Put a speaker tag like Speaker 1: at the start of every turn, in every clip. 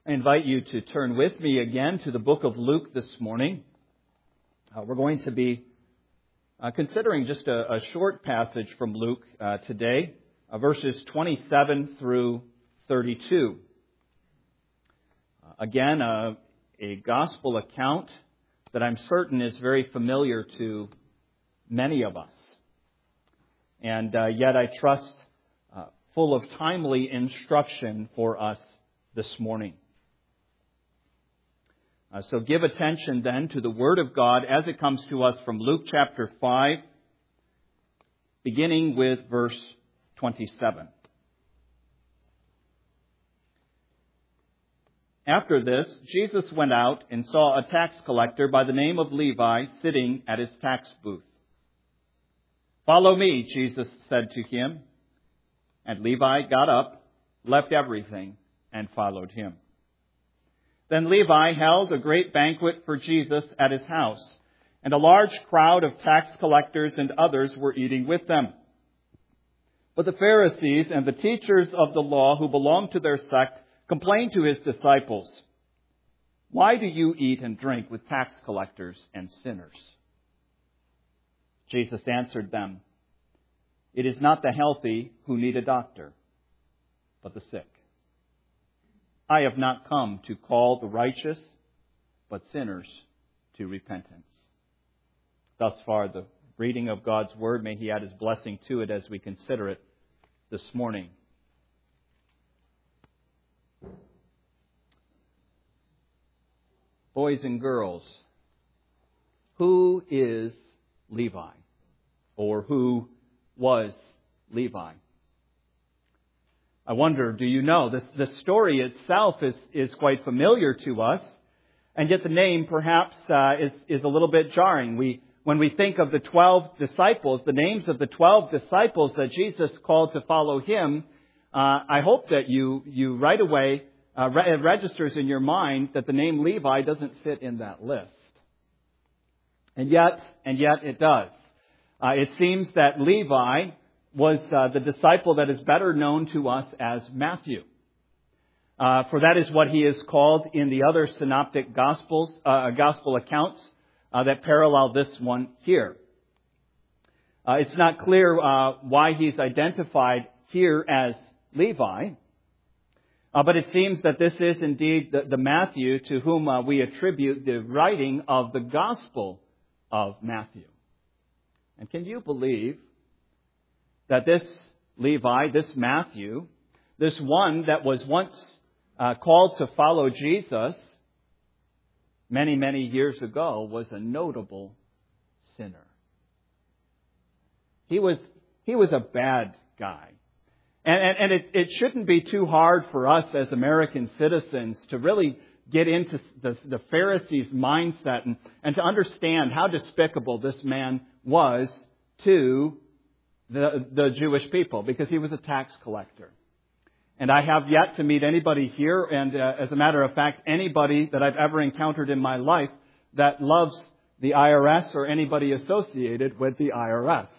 Speaker 1: I invite you to turn with me again to the book of Luke this morning. We're going to be considering just a short passage from Luke today, verses 27 through 32. Again, a gospel account that I'm certain is very familiar to many of us. And yet I trust full of timely instruction for us this morning. So give attention then to the Word of God as it comes to us from Luke chapter 5, beginning with verse 27. After this, Jesus went out and saw a tax collector by the name of Levi sitting at his tax booth. "Follow me," Jesus said to him. And Levi got up, left everything, and followed him. Then Levi held a great banquet for Jesus at his house, and a large crowd of tax collectors and others were eating with them. But the Pharisees and the teachers of the law who belonged to their sect complained to his disciples, "Why do you eat and drink with tax collectors and sinners?" Jesus answered them, "It is not the healthy who need a doctor, but the sick. I have not come to call the righteous, but sinners to repentance." Thus far, the reading of God's Word. May He add His blessing to it as we consider it this morning. Boys and girls, who is Levi? Or who was Levi? I wonder, do you know? The story itself is quite familiar to us, and yet the name perhaps is a little bit jarring. When we think of the 12 disciples, the names of the 12 disciples that Jesus called to follow Him, I hope that you right away, it registers in your mind that the name Levi doesn't fit in that list. And yet it does. It seems that Levi was the disciple that is better known to us as Matthew. For that is what he is called in the other synoptic gospel accounts that parallel this one here. It's not clear why he's identified here as Levi, but it seems that this is indeed the Matthew to whom we attribute the writing of the Gospel of Matthew. And can you believe that this Levi, this Matthew, this one that was once called to follow Jesus many, many years ago, was a notable sinner? He was a bad guy. And it shouldn't be too hard for us as American citizens to really get into the Pharisees' mindset and to understand how despicable this man was to the Jewish people, because he was a tax collector. And I have yet to meet anybody here, and as a matter of fact, anybody that I've ever encountered in my life that loves the IRS or anybody associated with the IRS.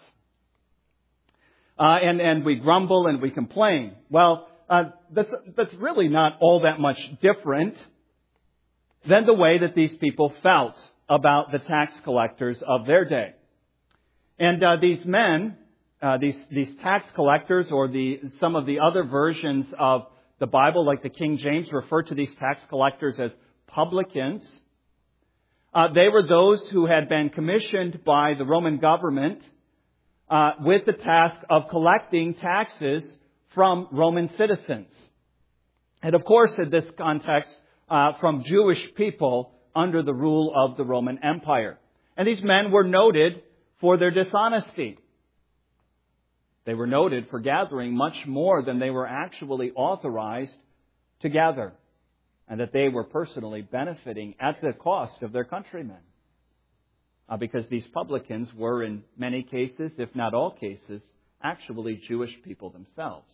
Speaker 1: And we grumble and we complain. Well, that's really not all that much different than the way that these people felt about the tax collectors of their day. And these men, these tax collectors, or some of the other versions of the Bible, like the King James, refer to these tax collectors as publicans. They were those who had been commissioned by the Roman government with the task of collecting taxes from Roman citizens. And of course, in this context, from Jewish people under the rule of the Roman Empire. And these men were noted for their dishonesty. They were noted for gathering much more than they were actually authorized to gather, and that they were personally benefiting at the cost of their countrymen. Because these publicans were, in many cases, if not all cases, actually Jewish people themselves.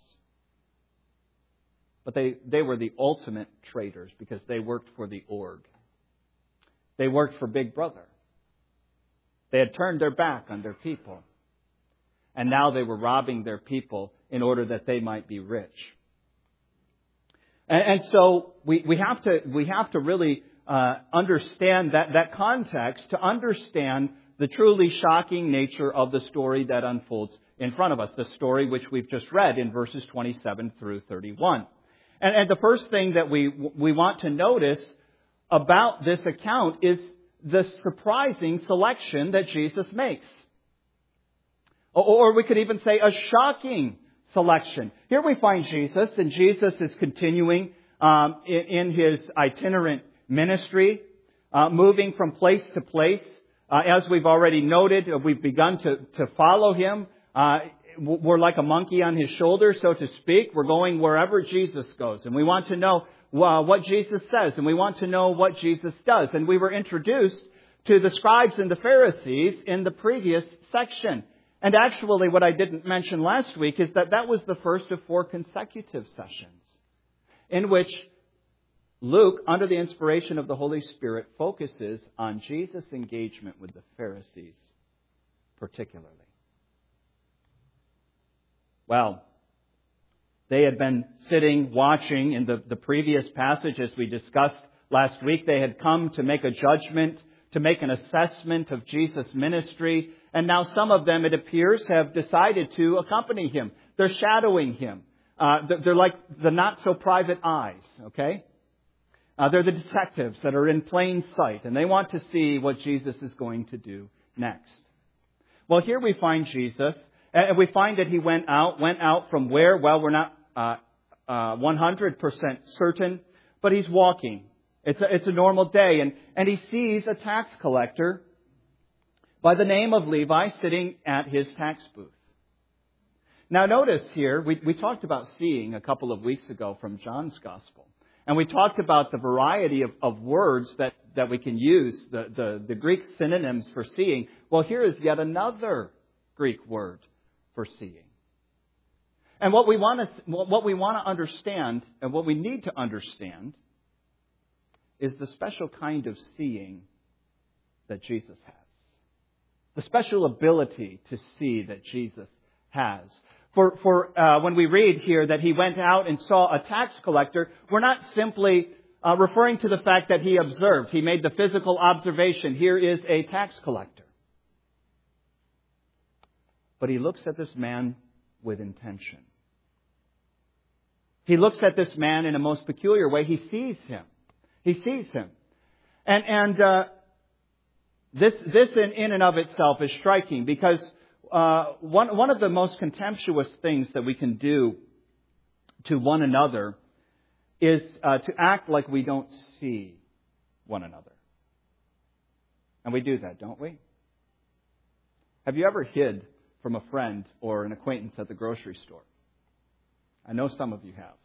Speaker 1: But they were the ultimate traitors, because they worked for the org. They worked for Big Brother. They had turned their back on their people. And now they were robbing their people in order that they might be rich. And so we have to really understand that context to understand the truly shocking nature of the story that unfolds in front of us, the story which we've just read in verses 27 through 31. And the first thing that we want to notice about this account is the surprising selection that Jesus makes. Or we could even say a shocking selection. Here we find Jesus, and Jesus is continuing in his itinerant ministry, moving from place to place. As we've already noted, we've begun to follow him. We're like a monkey on his shoulder, so to speak. We're going wherever Jesus goes. And we want to know what Jesus says, and we want to know what Jesus does. And we were introduced to the scribes and the Pharisees in the previous section. And actually, what I didn't mention last week is that was the first of 4 consecutive sessions in which Luke, under the inspiration of the Holy Spirit, focuses on Jesus' engagement with the Pharisees particularly. Well, they had been sitting, watching in the previous passage as we discussed last week. They had come to make a judgment, to make an assessment of Jesus' ministry. And now some of them, it appears, have decided to accompany him. They're shadowing him. They're like the not-so-private eyes, okay? They're the detectives that are in plain sight, and they want to see what Jesus is going to do next. Well, here we find Jesus, and we find that he went out from where? Well, we're not 100% certain, but he's walking. It's a normal day, and he sees a tax collector by the name of Levi sitting at his tax booth. Now notice here, we talked about seeing a couple of weeks ago from John's Gospel. And we talked about the variety of words that we can use, the Greek synonyms for seeing. Well, here is yet another Greek word for seeing. And what we want to understand, and what we need to understand, is the special kind of seeing that Jesus has. The special ability to see that Jesus has. For when we read here that he went out and saw a tax collector, we're not simply referring to the fact that he observed. He made the physical observation. Here is a tax collector. But he looks at this man with intention. He looks at this man in a most peculiar way. He sees him. He sees him. And this in and of itself is striking because one of the most contemptuous things that we can do to one another is to act like we don't see one another. And we do that, don't we? Have you ever hid from a friend or an acquaintance at the grocery store? I know some of you have.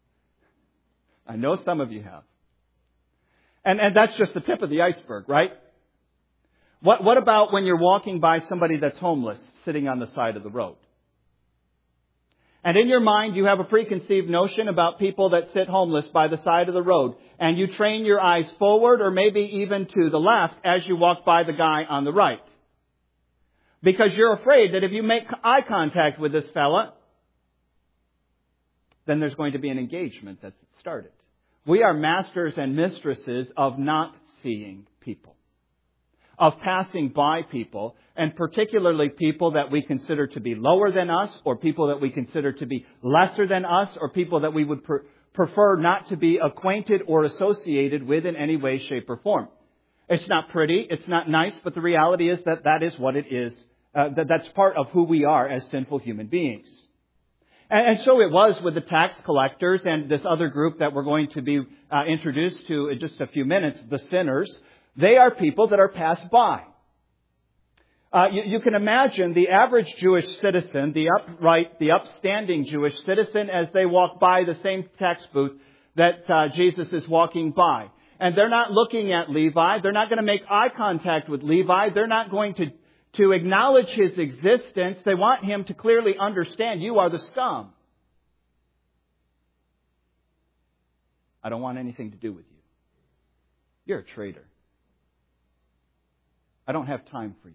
Speaker 1: And that's just the tip of the iceberg, right? What about when you're walking by somebody that's homeless sitting on the side of the road? And in your mind, you have a preconceived notion about people that sit homeless by the side of the road. And you train your eyes forward or maybe even to the left as you walk by the guy on the right. Because you're afraid that if you make eye contact with this fella, then there's going to be an engagement that's started. We are masters and mistresses of not seeing people, of passing by people, and particularly people that we consider to be lower than us, or people that we consider to be lesser than us, or people that we would prefer not to be acquainted or associated with in any way, shape, or form. It's not pretty, it's not nice, but the reality is that is what it is. That's part of who we are as sinful human beings. And so it was with the tax collectors and this other group that we're going to be introduced to in just a few minutes, the sinners. They are people that are passed by. You can imagine the average Jewish citizen, the upright, the upstanding Jewish citizen, as they walk by the same tax booth that Jesus is walking by. And they're not looking at Levi. They're not going to make eye contact with Levi. They're not going to acknowledge his existence. They want him to clearly understand, you are the scum. I don't want anything to do with you. You're a traitor. I don't have time for you.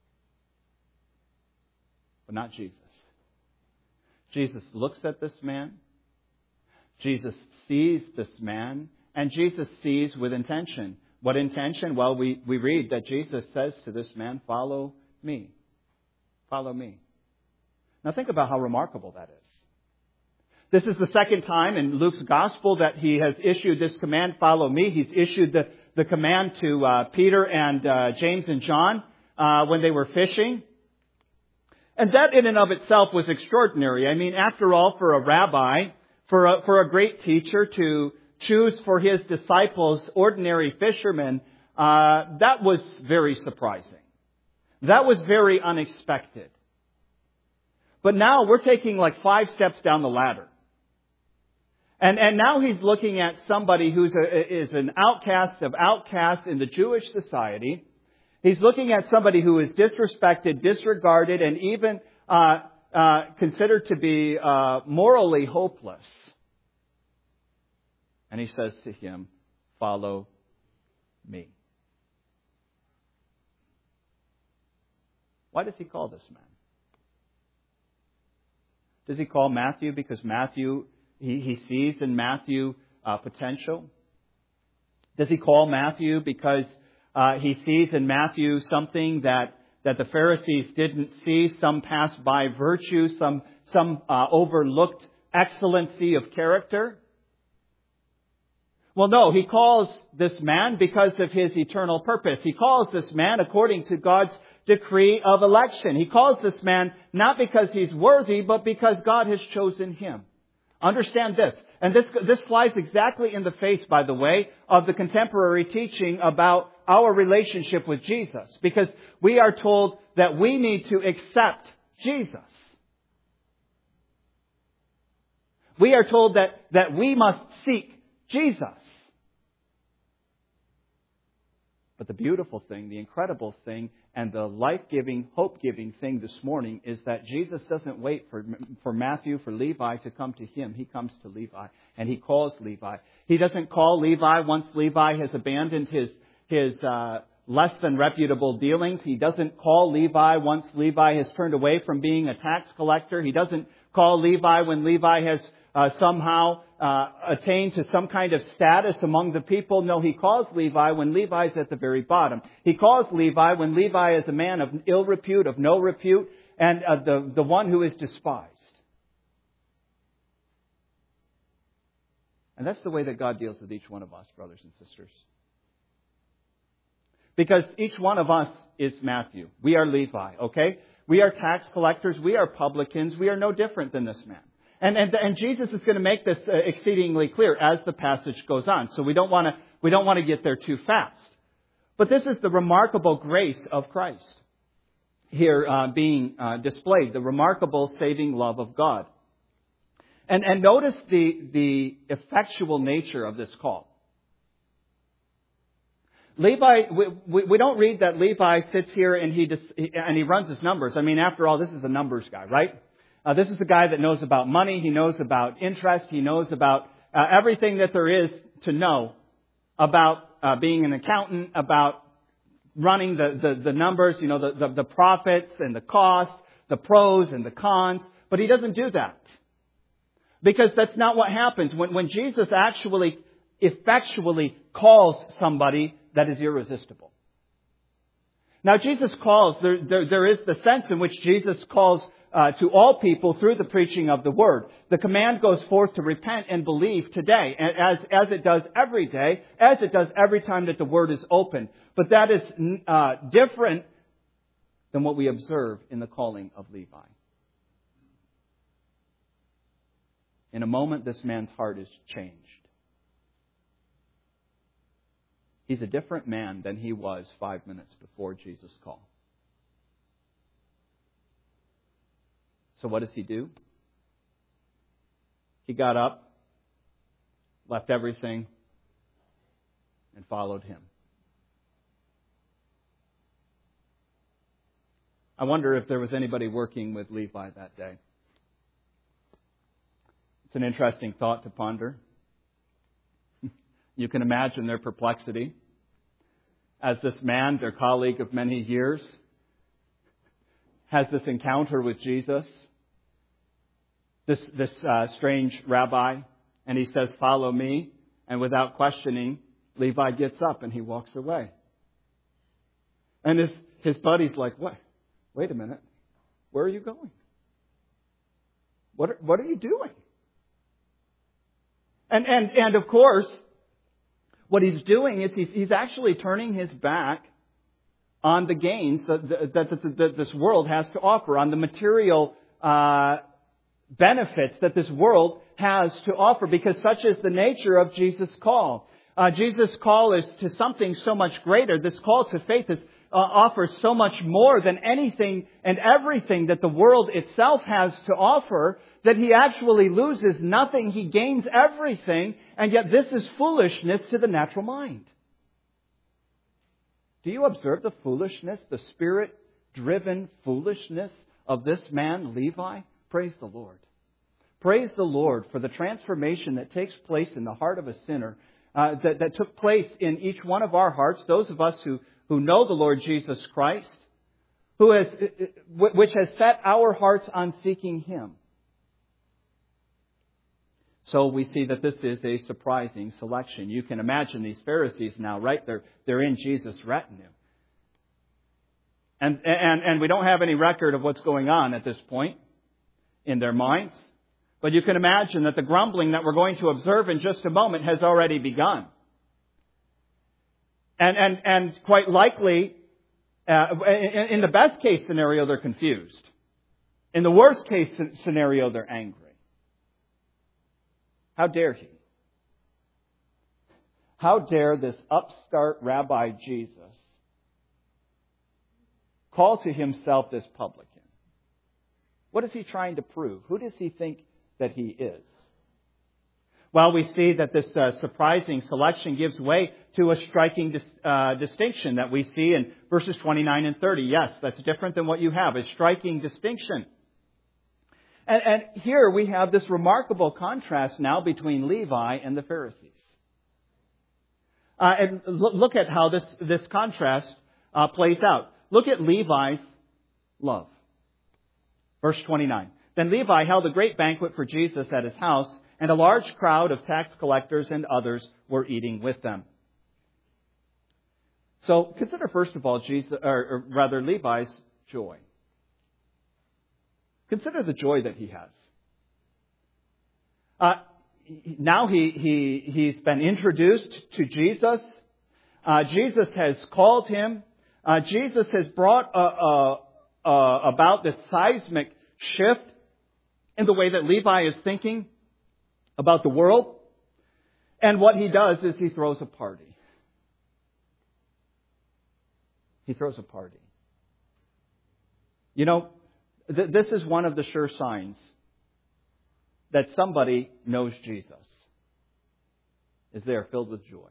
Speaker 1: But not Jesus. Jesus looks at this man. Jesus sees this man, and Jesus sees with intention. What intention? Well, we read that Jesus says to this man, "Follow me. Follow me." Now think about how remarkable that is. This is the second time in Luke's gospel that he has issued this command, "Follow me." He's issued the command to Peter and James and John when they were fishing. And that in and of itself was extraordinary. I mean, after all, for a rabbi, for a great teacher to choose for his disciples ordinary fishermen, that was very surprising. That was very unexpected. But now we're taking like 5 steps down the ladder. And now he's looking at somebody who is an outcast of outcasts in the Jewish society. He's looking at somebody who is disrespected, disregarded, and even considered to be morally hopeless. And he says to him, "Follow me." Why does he call this man? Does he call Matthew because Matthew, he sees in Matthew potential? Does he call Matthew because he sees in Matthew something that the Pharisees didn't see, some passed by virtue, some overlooked excellency of character? Well, no, he calls this man because of his eternal purpose. He calls this man according to God's decree of election. He calls this man not because he's worthy, but because God has chosen him. Understand this. And this flies exactly in the face, by the way, of the contemporary teaching about our relationship with Jesus. Because we are told that we need to accept Jesus. We are told that we must seek Jesus. But the beautiful thing, the incredible thing, and the life-giving, hope-giving thing this morning is that Jesus doesn't wait for Matthew, for Levi to come to him. He comes to Levi, and he calls Levi. He doesn't call Levi once Levi has abandoned his less than reputable dealings. He doesn't call Levi once Levi has turned away from being a tax collector. He doesn't call Levi when Levi has somehow attained to some kind of status among the people. No, he calls Levi when Levi's at the very bottom. He calls Levi when Levi is a man of ill repute, of no repute, and the one who is despised. And that's the way that God deals with each one of us, brothers and sisters. Because each one of us is Matthew. We are Levi, okay? We are tax collectors. We are publicans. We are no different than this man. And Jesus is going to make this exceedingly clear as the passage goes on. So we don't want to get there too fast. But this is the remarkable grace of Christ here being displayed, the remarkable saving love of God. And notice the effectual nature of this call. Levi, we don't read that Levi sits here and he runs his numbers. I mean, after all, this is a numbers guy, right? This is the guy that knows about money. He knows about interest. He knows about everything that there is to know about being an accountant, about running the numbers, you know, the profits and the costs, the pros and the cons. But he doesn't do that. Because that's not what happens. When Jesus actually effectually calls somebody, that is irresistible. Now, Jesus calls, there is the sense in which Jesus calls to all people through the preaching of the Word. The command goes forth to repent and believe today, as it does every day, as it does every time that the Word is opened. But that is different than what we observe in the calling of Levi. In a moment, this man's heart is changed. He's a different man than he was 5 minutes before Jesus' call. So what does he do? He got up, left everything, and followed him. I wonder if there was anybody working with Levi that day. It's an interesting thought to ponder. You can imagine their perplexity as this man, their colleague of many years, has this encounter with Jesus, this strange rabbi, And he says, "Follow me." And without questioning, Levi gets up and he walks away. And his buddy's like, "What? Wait a minute. Where are you going? What are you doing?" And of course, what he's doing is he's actually turning his back on the gains that this world has to offer, on the material benefits that this world has to offer, because such is the nature of Jesus' call. Jesus' call is to something so much greater. This call to faith offers so much more than anything and everything that the world itself has to offer, that he actually loses nothing, he gains everything, and yet this is foolishness to the natural mind. Do you observe the foolishness, the Spirit-driven foolishness of this man, Levi? Praise the Lord. Praise the Lord for the transformation that takes place in the heart of a sinner, that took place in each one of our hearts, those of us who know the Lord Jesus Christ, which has set our hearts on seeking Him. So we see that this is a surprising selection. You can imagine these Pharisees now, right? They're in Jesus' retinue. And we don't have any record of what's going on at this point in their minds. But you can imagine that the grumbling that we're going to observe in just a moment has already begun. And quite likely, in the best case scenario, they're confused. In the worst case scenario, they're angry. How dare he? How dare this upstart Rabbi Jesus call to himself this publican? What is he trying to prove? Who does he think that he is? Well, we see that this surprising selection gives way to a striking distinction that we see in verses 29 and 30. Yes, that's different than what you have, a striking distinction. And here we have this remarkable contrast now between Levi and the Pharisees. And look at how this contrast plays out. Look at Levi's love. Verse 29. Then Levi held a great banquet for Jesus at his house, and a large crowd of tax collectors and others were eating with them. So consider first of all Levi's joy. Consider the joy that he has. Now he's been introduced to Jesus. Jesus has called him. Jesus has brought about this seismic shift in the way that Levi is thinking about the world. And what he does is he throws a party. He throws a party. You know, this is one of the sure signs that somebody knows Jesus, is they are filled with joy.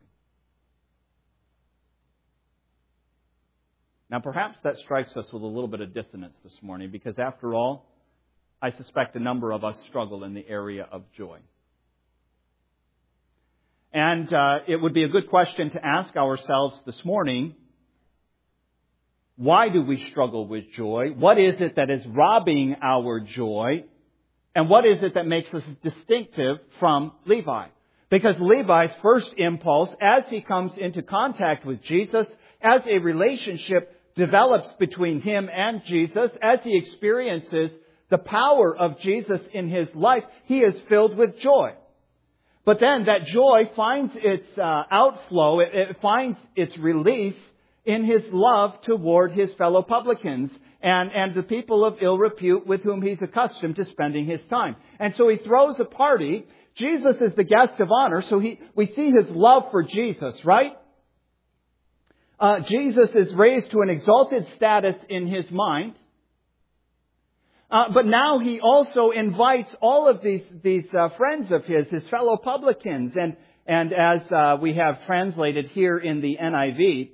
Speaker 1: Now, perhaps that strikes us with a little bit of dissonance this morning, because after all, I suspect a number of us struggle in the area of joy. And it would be a good question to ask ourselves this morning: why do we struggle with joy? What is it that is robbing our joy? And what is it that makes us distinctive from Levi? Because Levi's first impulse, as he comes into contact with Jesus, as a relationship develops between him and Jesus, as he experiences the power of Jesus in his life, he is filled with joy. But then that joy finds its outflow, it finds its release in his love toward his fellow publicans and the people of ill repute with whom he's accustomed to spending his time. And so he throws a party. Jesus is the guest of honor, so we see his love for Jesus, right? Jesus is raised to an exalted status in his mind. But now he also invites all of these friends of his fellow publicans. And as we have translated here in the NIV,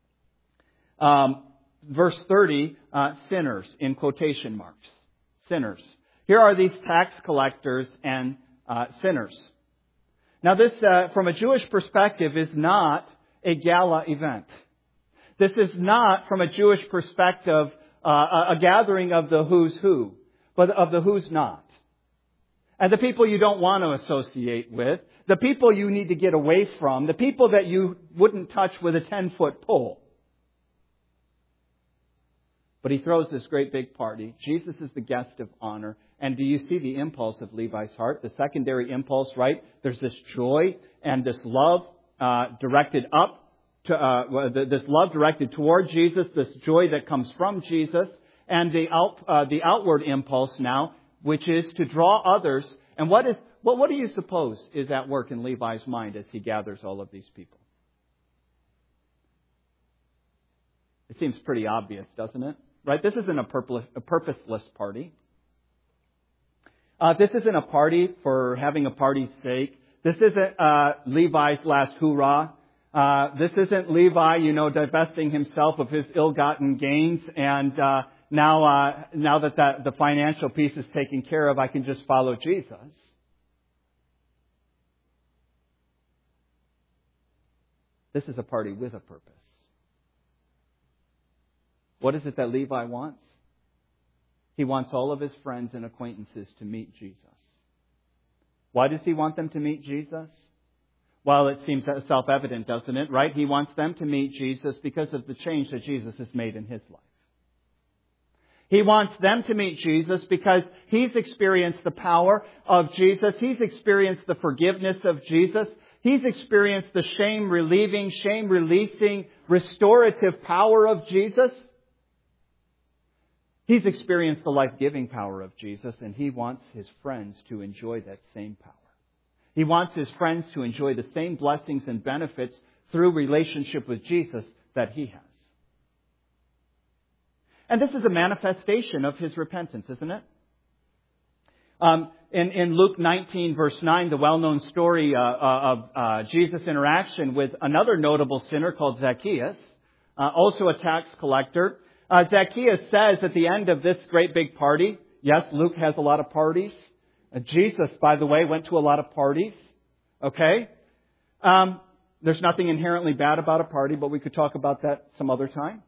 Speaker 1: verse 30, sinners, in quotation marks. Sinners. Here are these tax collectors and sinners. Now this, from a Jewish perspective, is not a gala event. This is not, from a Jewish perspective, a gathering of the who's who, but of the who's not. and the people you don't want to associate with, the people you need to get away from, the people that you wouldn't touch with a 10-foot pole. But he throws this great big party. Jesus is the guest of honor. And do you see the impulse of Levi's heart? The secondary impulse, right? There's this joy and this love directed up to this love directed toward Jesus, this joy that comes from Jesus, and the outward impulse now, which is to draw others. And what do you suppose is at work in Levi's mind as he gathers all of these people? It seems pretty obvious, doesn't it? Right? This isn't a purposeless party. This isn't a party for having a party's sake. This isn't Levi's last hoorah. This isn't Levi, divesting himself of his ill-gotten gains, and now that the financial piece is taken care of, I can just follow Jesus. This is a party with a purpose. What is it that Levi wants? He wants all of his friends and acquaintances to meet Jesus. Why does he want them to meet Jesus? Well, it seems self-evident, doesn't it? Right? He wants them to meet Jesus because of the change that Jesus has made in his life. He wants them to meet Jesus because he's experienced the power of Jesus. He's experienced the forgiveness of Jesus. He's experienced the shame-relieving, shame-releasing, restorative power of Jesus. He's experienced the life-giving power of Jesus, and he wants his friends to enjoy that same power. He wants his friends to enjoy the same blessings and benefits through relationship with Jesus that he has. And this is a manifestation of his repentance, isn't it? In Luke 19, verse 9, the well-known story of Jesus' interaction with another notable sinner called Zacchaeus, also a tax collector. Zacchaeus says at the end of this great big party, yes, Luke has a lot of parties. Jesus, by the way, went to a lot of parties. Okay? There's nothing inherently bad about a party, but we could talk about that some other time.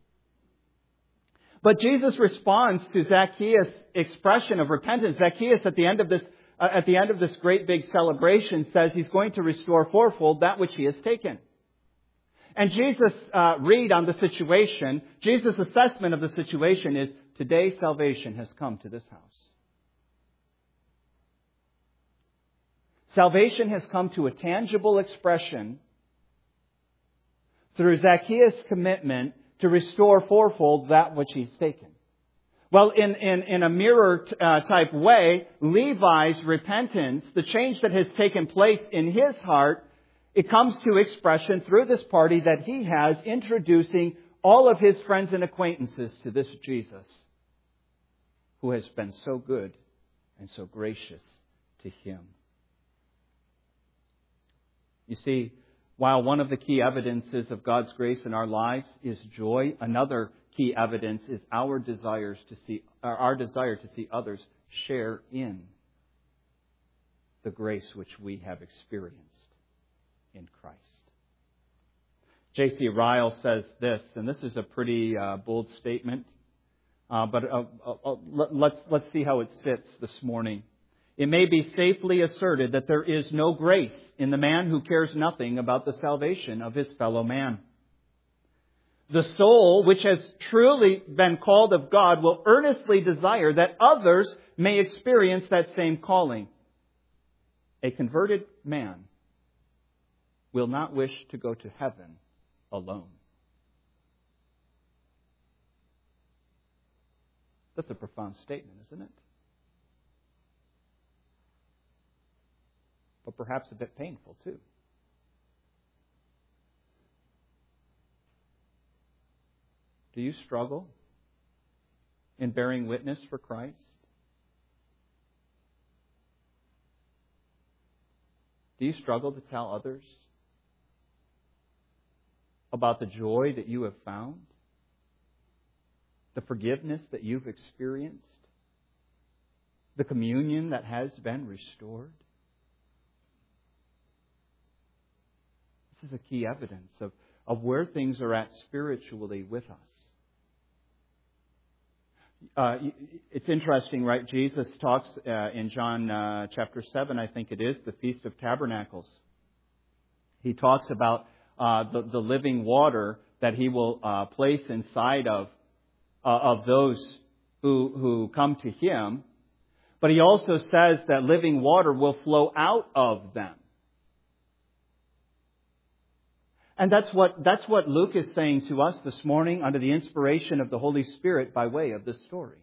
Speaker 1: But Jesus responds to Zacchaeus' expression of repentance. Zacchaeus, at the end of this great big celebration, says he's going to restore fourfold that which he has taken. And Jesus' read on the situation, Jesus' assessment of the situation is, today salvation has come to this house. Salvation has come to a tangible expression through Zacchaeus' commitment to restore fourfold that which he's taken. Well, in a mirror type way, Levi's repentance, the change that has taken place in his heart, it comes to expression through this party that he has, introducing all of his friends and acquaintances to this Jesus, who has been so good and so gracious to him. You see, while one of the key evidences of God's grace in our lives is joy, another key evidence is our desire to see others share in the grace which we have experienced in Christ. J.C. Ryle says this, and this is a pretty bold statement, but let's see how it sits this morning. It may be safely asserted that there is no grace in the man who cares nothing about the salvation of his fellow man. The soul, which has truly been called of God, will earnestly desire that others may experience that same calling. A converted man will not wish to go to heaven alone. That's a profound statement, isn't it? But perhaps a bit painful too. Do you struggle in bearing witness for Christ? Do you struggle to tell others about the joy that you have found? The forgiveness that you've experienced? The communion that has been restored? This is a key evidence of where things are at spiritually with us. It's interesting, right? Jesus talks in John chapter 7, I think it is, the Feast of Tabernacles. He talks about the living water that He will place inside of those who come to Him. But He also says that living water will flow out of them. And that's what Luke is saying to us this morning under the inspiration of the Holy Spirit by way of this story.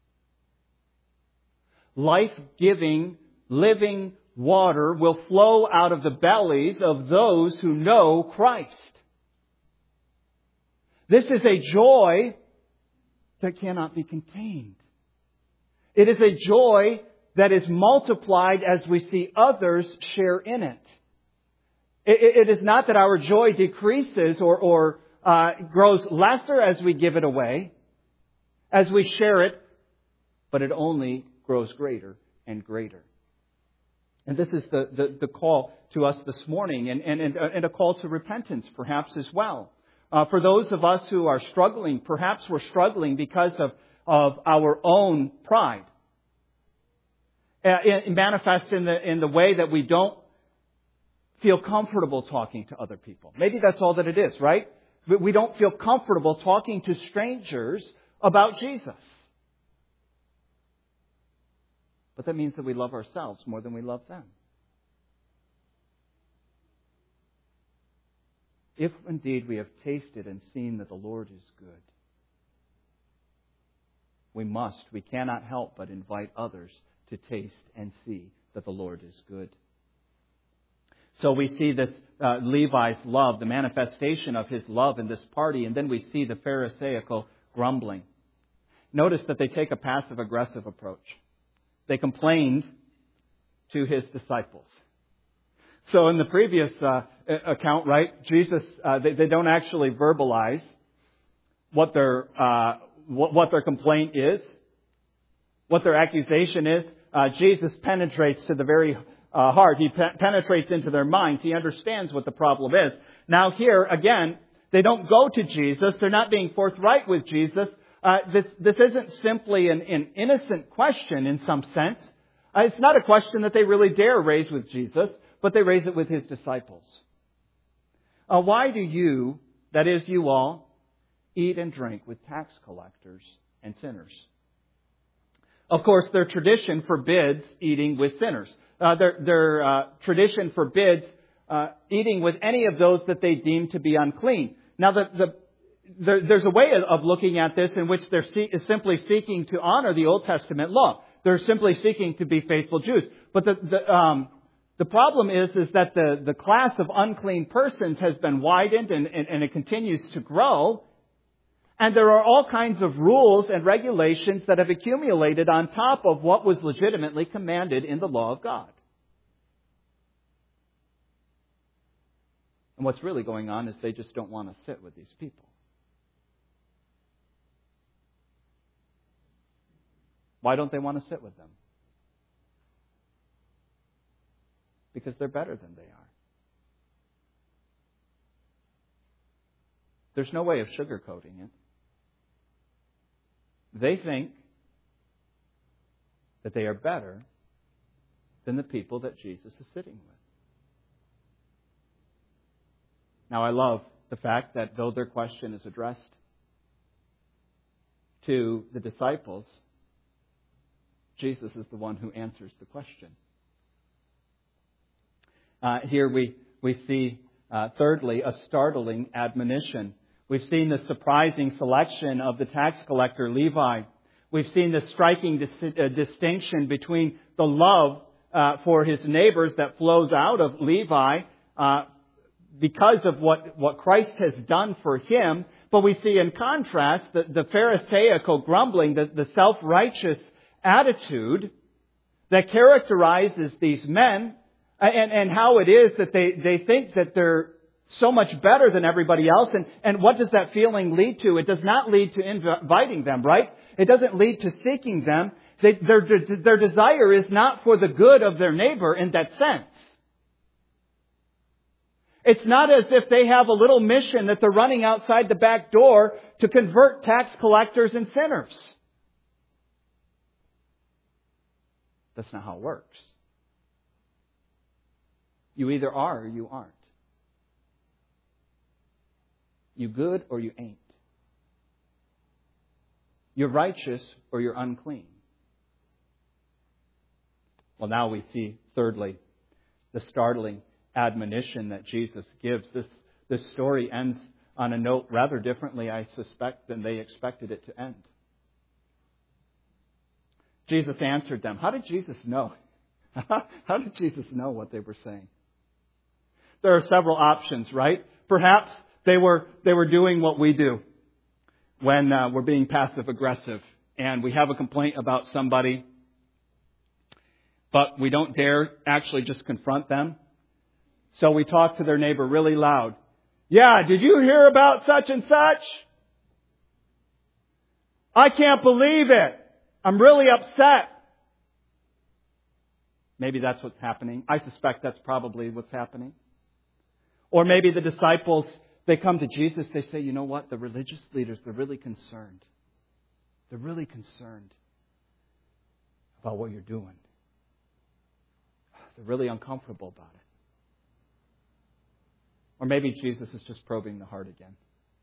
Speaker 1: Life-giving, living water will flow out of the bellies of those who know Christ. This is a joy that cannot be contained. It is a joy that is multiplied as we see others share in it. It is not that our joy decreases or grows lesser as we give it away, as we share it, but it only grows greater and greater. And this is the call to us this morning, and a call to repentance perhaps as well. For those of us who are struggling, perhaps we're struggling because of our own pride. It manifests in the way that we don't feel comfortable talking to other people. Maybe that's all that it is, right? But we don't feel comfortable talking to strangers about Jesus. But that means that we love ourselves more than we love them. If indeed we have tasted and seen that the Lord is good, we cannot help but invite others to taste and see that the Lord is good. So we see this Levi's love, the manifestation of his love in this party, and then we see the Pharisaical grumbling. Notice that they take a passive-aggressive approach. They complained to his disciples. So in the previous account, right, Jesus, they don't actually verbalize what their complaint is, what their accusation is. Jesus penetrates to the very heart. He penetrates into their minds. He understands what the problem is. Now here, again, they don't go to Jesus. They're not being forthright with Jesus. This isn't simply an innocent question in some sense. It's not a question that they really dare raise with Jesus, but they raise it with His disciples. Why do you, that is you all, eat and drink with tax collectors and sinners? Of course, their tradition forbids eating with sinners. Their tradition forbids eating with any of those that they deem to be unclean. Now, there's a way of looking at this in which they're simply seeking to honor the Old Testament law. They're simply seeking to be faithful Jews. But the problem is that the class of unclean persons has been widened and it continues to grow. And there are all kinds of rules and regulations that have accumulated on top of what was legitimately commanded in the law of God. And what's really going on is they just don't want to sit with these people. Why don't they want to sit with them? Because they're better than they are. There's no way of sugarcoating it. They think that they are better than the people that Jesus is sitting with. Now, I love the fact that though their question is addressed to the disciples, Jesus is the one who answers the question. Here we see, thirdly, a startling admonition. We've seen the surprising selection of the tax collector Levi. We've seen the striking distinction between the love for his neighbors that flows out of Levi because of what Christ has done for him. But we see in contrast the Pharisaical grumbling, the self-righteous attitude that characterizes these men and how it is that they think that they're so much better than everybody else. And what does that feeling lead to? It does not lead to inviting them, right? It doesn't lead to seeking them. Their desire is not for the good of their neighbor in that sense. It's not as if they have a little mission that they're running outside the back door to convert tax collectors and sinners. That's not how it works. You either are or you aren't. You good or you ain't. You're righteous or you're unclean. Well, now we see, thirdly, the startling admonition that Jesus gives. This story ends on a note rather differently, I suspect, than they expected it to end. Jesus answered them. How did Jesus know? How did Jesus know what they were saying? There are several options, right? Perhaps they were doing what we do when we're being passive aggressive and we have a complaint about somebody, but we don't dare actually just confront them. So we talk to their neighbor really loud. Yeah, did you hear about such and such? I can't believe it. I'm really upset. Maybe that's what's happening. I suspect that's probably what's happening. Or maybe the disciples, they come to Jesus, they say, you know what? The religious leaders, they're really concerned. They're really concerned about what you're doing. They're really uncomfortable about it. Or maybe Jesus is just probing the heart again.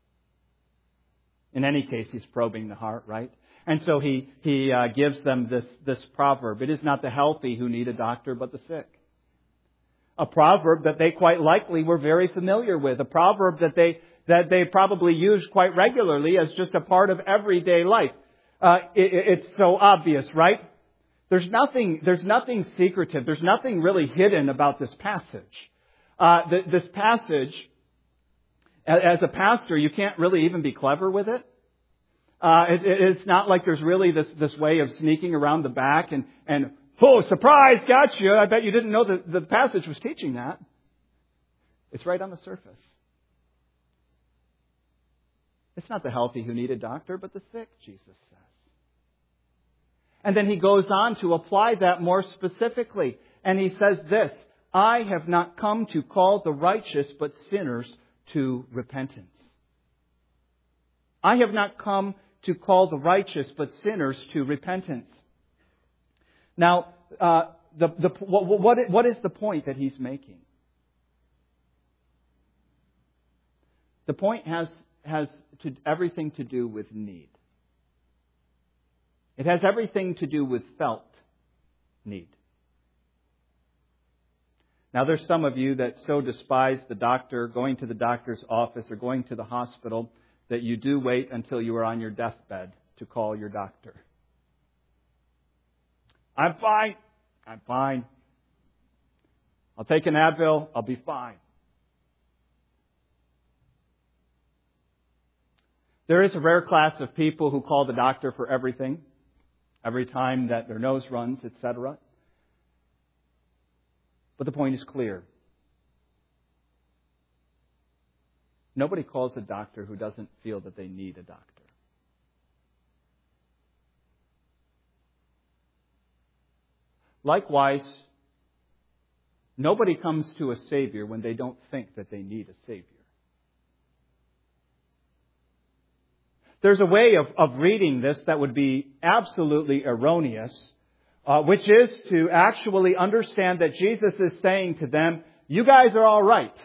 Speaker 1: In any case, he's probing the heart, right? And so he gives them this proverb. It is not the healthy who need a doctor, but the sick. A proverb that they quite likely were very familiar with. A proverb that they probably used quite regularly as just a part of everyday life. It's so obvious, right? There's nothing secretive. There's nothing really hidden about this passage. This passage, as a pastor, you can't really even be clever with it. It's not like there's really this way of sneaking around the back and oh, surprise, gotcha. I bet you didn't know that the passage was teaching that. It's right on the surface. It's not the healthy who need a doctor, but the sick, Jesus says. And then he goes on to apply that more specifically. And he says this, I have not come to call the righteous, but sinners to repentance. I have not come to call the righteous, but sinners to repentance. Now, what is the point that he's making? The point has everything to do with need. It has everything to do with felt need. Now, there's some of you that so despise the doctor, going to the doctor's office or going to the hospital, that you do wait until you are on your deathbed to call your doctor. I'm fine. I'm fine. I'll take an Advil. I'll be fine. There is a rare class of people who call the doctor for everything, every time that their nose runs, etc. But the point is clear. Nobody calls a doctor who doesn't feel that they need a doctor. Likewise, nobody comes to a Savior when they don't think that they need a Savior. There's a way of reading this that would be absolutely erroneous, which is to actually understand that Jesus is saying to them, you guys are all right.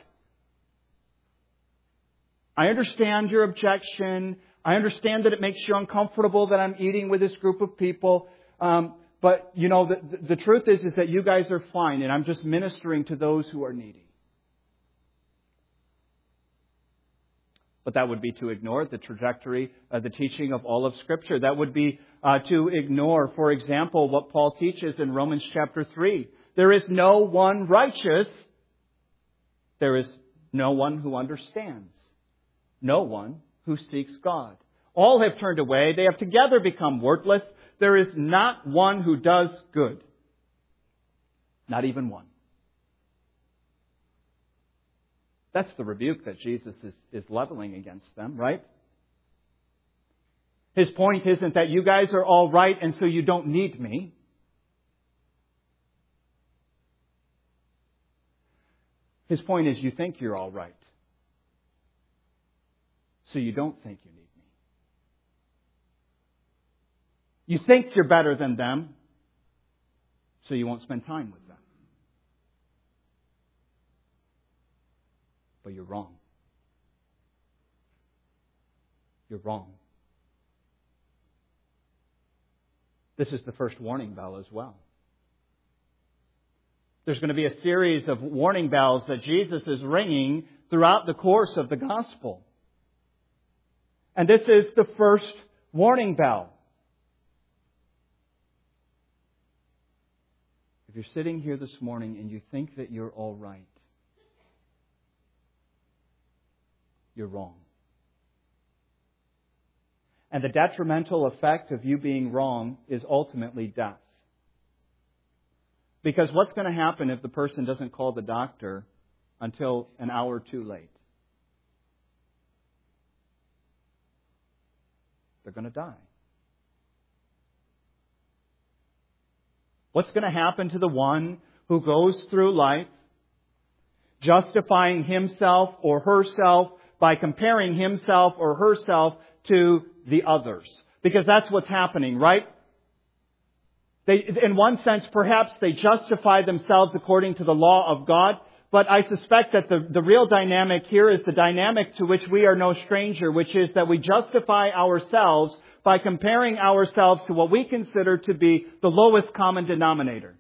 Speaker 1: I understand your objection. I understand that it makes you uncomfortable that I'm eating with this group of people. But, you know, the truth is that you guys are fine, and I'm just ministering to those who are needy. But that would be to ignore the trajectory, the teaching of all of Scripture. That would be to ignore, for example, what Paul teaches in Romans chapter 3. There is no one righteous. There is no one who understands. No one who seeks God. All have turned away. They have together become worthless. There is not one who does good. Not even one. That's the rebuke that Jesus is leveling against them, right? His point isn't that you guys are all right and so you don't need me. His point is you think you're all right. So you don't think you need me. You think you're better than them. so you won't spend time with them. But you're wrong. You're wrong. This is the first warning bell as well. There's going to be a series of warning bells that Jesus is ringing throughout the course of the gospel. And this is the first warning bell. If you're sitting here this morning and you think that you're all right, you're wrong. And the detrimental effect of you being wrong is ultimately death. Because what's going to happen if the person doesn't call the doctor until an hour too late? They're going to die. What's going to happen to the one who goes through life justifying himself or herself by comparing himself or herself to the others? Because that's what's happening, right? In one sense, perhaps they justify themselves according to the law of God, but I suspect that the real dynamic here is the dynamic to which we are no stranger, which is that we justify ourselves by comparing ourselves to what we consider to be the lowest common denominator.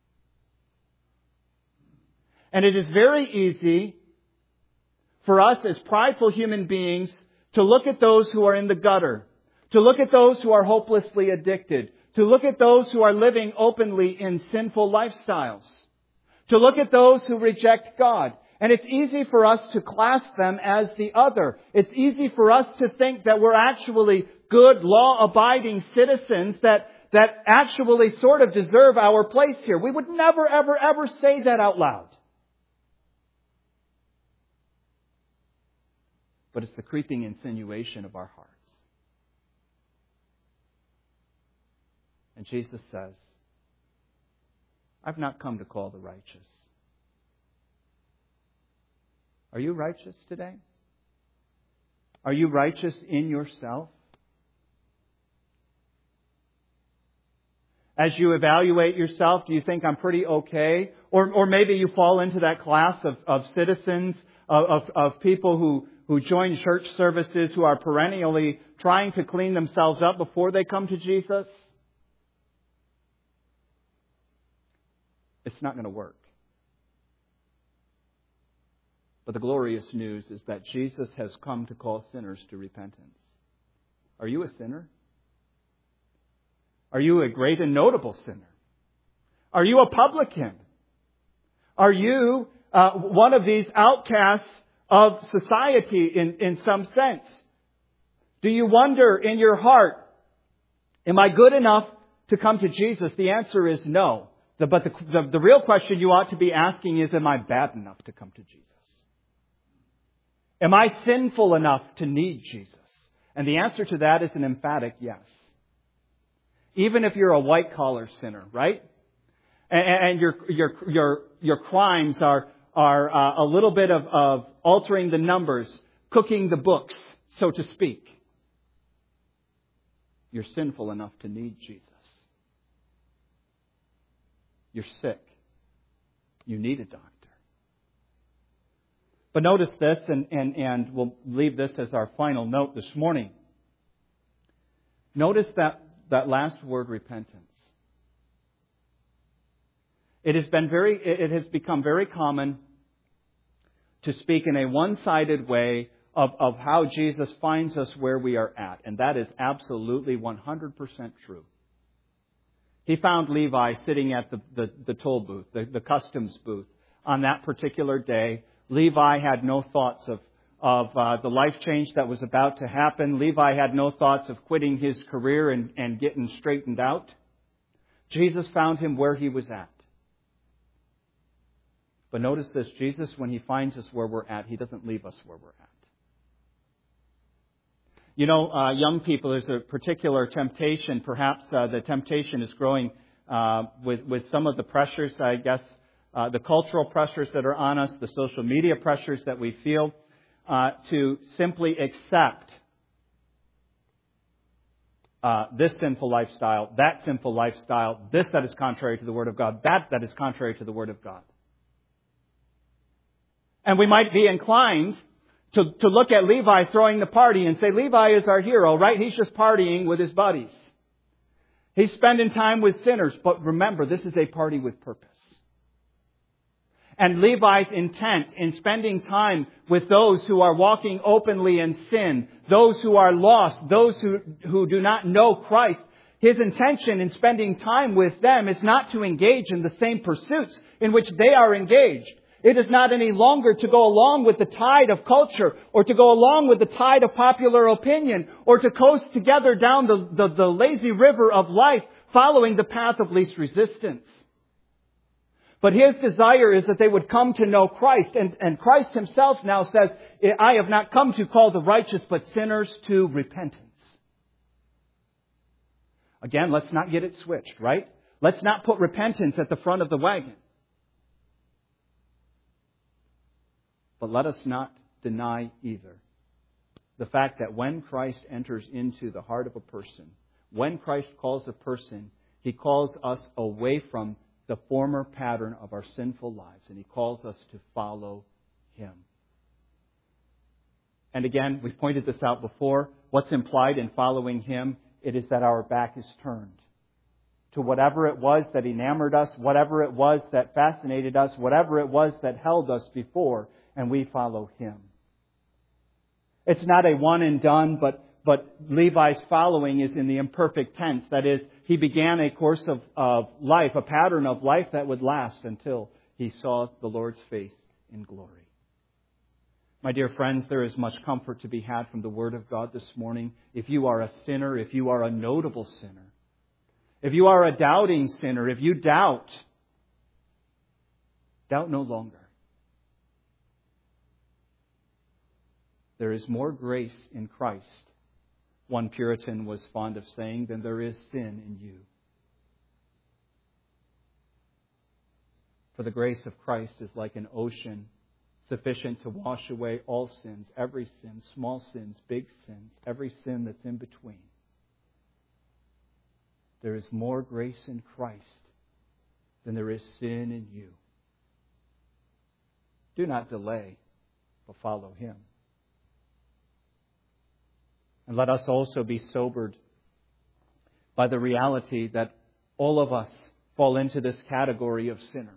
Speaker 1: And it is very easy for us as prideful human beings to look at those who are in the gutter, to look at those who are hopelessly addicted, to look at those who are living openly in sinful lifestyles, to look at those who reject God. And it's easy for us to class them as the other. It's easy for us to think that we're actually good, law-abiding citizens that actually sort of deserve our place here. We would never, ever, ever say that out loud. But it's the creeping insinuation of our hearts. And Jesus says, I've not come to call the righteous. Are you righteous today? Are you righteous in yourself? As you evaluate yourself, do you think I'm pretty okay? Or maybe you fall into that class of citizens, of people who join church services who are perennially trying to clean themselves up before they come to Jesus. It's not going to work. But the glorious news is that Jesus has come to call sinners to repentance. Are you a sinner? Are you a great and notable sinner? Are you a publican? Are you one of these outcasts of society in some sense? Do you wonder in your heart, am I good enough to come to Jesus? The answer is no. But the real question you ought to be asking is, am I bad enough to come to Jesus? Am I sinful enough to need Jesus? And the answer to that is an emphatic yes. Even if you're a white-collar sinner, right? And your crimes are a little bit of altering the numbers, cooking the books, so to speak. You're sinful enough to need Jesus. You're sick. You need a doctor. But notice this, and we'll leave this as our final note this morning. Notice that last word, repentance. It has become very common to speak in a one-sided way of how Jesus finds us where we are at. And that is absolutely 100% true. He found Levi sitting at the toll booth, the customs booth, on that particular day. Levi had no thoughts of the life change that was about to happen. Levi had no thoughts of quitting his career and getting straightened out. Jesus found him where he was at. But notice this, Jesus, when He finds us where we're at, He doesn't leave us where we're at. You know, young people, there's a particular temptation. Perhaps the temptation is growing with some of the pressures, I guess, the cultural pressures that are on us, the social media pressures that we feel, to simply accept this sinful lifestyle, that sinful lifestyle, this that is contrary to the Word of God, that is contrary to the Word of God. And we might be inclined to look at Levi throwing the party and say, Levi is our hero, right? He's just partying with his buddies. He's spending time with sinners. But remember, this is a party with purpose. And Levi's intent in spending time with those who are walking openly in sin, those who are lost, those who do not know Christ, his intention in spending time with them is not to engage in the same pursuits in which they are engaged. It is not any longer to go along with the tide of culture or to go along with the tide of popular opinion or to coast together down the lazy river of life following the path of least resistance. But his desire is that they would come to know Christ. And Christ himself now says, I have not come to call the righteous but sinners to repentance. Again, let's not get it switched, right? Let's not put repentance at the front of the wagon. But let us not deny either the fact that when Christ enters into the heart of a person, when Christ calls a person, he calls us away from the former pattern of our sinful lives, and he calls us to follow him. And again, we've pointed this out before. What's implied in following him? It is that our back is turned to whatever it was that enamored us, whatever it was that fascinated us, whatever it was that held us before, and we follow him. It's not a one and done, but Levi's following is in the imperfect tense. That is, he began a course of life, a pattern of life that would last until he saw the Lord's face in glory. My dear friends, there is much comfort to be had from the Word of God this morning. If you are a sinner, if you are a notable sinner, if you are a doubting sinner, if you doubt no longer. There is more grace in Christ, one Puritan was fond of saying, than there is sin in you. For the grace of Christ is like an ocean, sufficient to wash away all sins, every sin, small sins, big sins, every sin that's in between. There is more grace in Christ than there is sin in you. Do not delay, but follow him. And let us also be sobered by the reality that all of us fall into this category of sinner.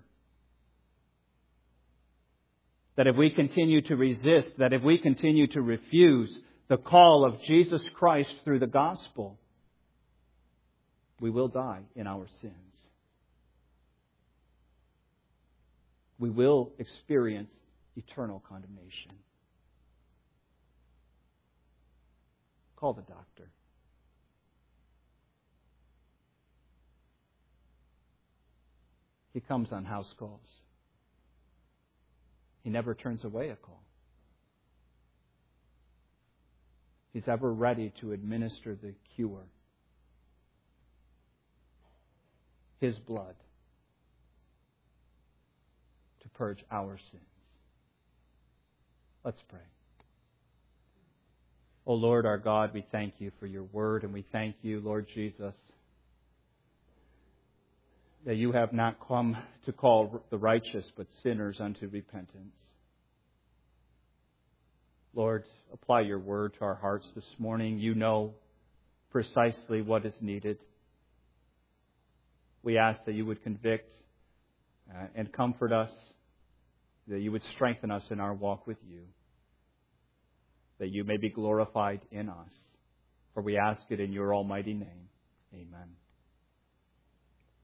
Speaker 1: That if we continue to resist, that if we continue to refuse the call of Jesus Christ through the gospel, we will die in our sins. We will experience eternal condemnation. Call the doctor. He comes on house calls. He never turns away a call. He's ever ready to administer the cure. His blood to purge our sins. Let's pray. O Lord our God, we thank you for your word, and we thank you, Lord Jesus, that you have not come to call the righteous but sinners unto repentance. Lord, apply your word to our hearts this morning. You know precisely what is needed. We ask that you would convict and comfort us, that you would strengthen us in our walk with you, that you may be glorified in us. For we ask it in your almighty name.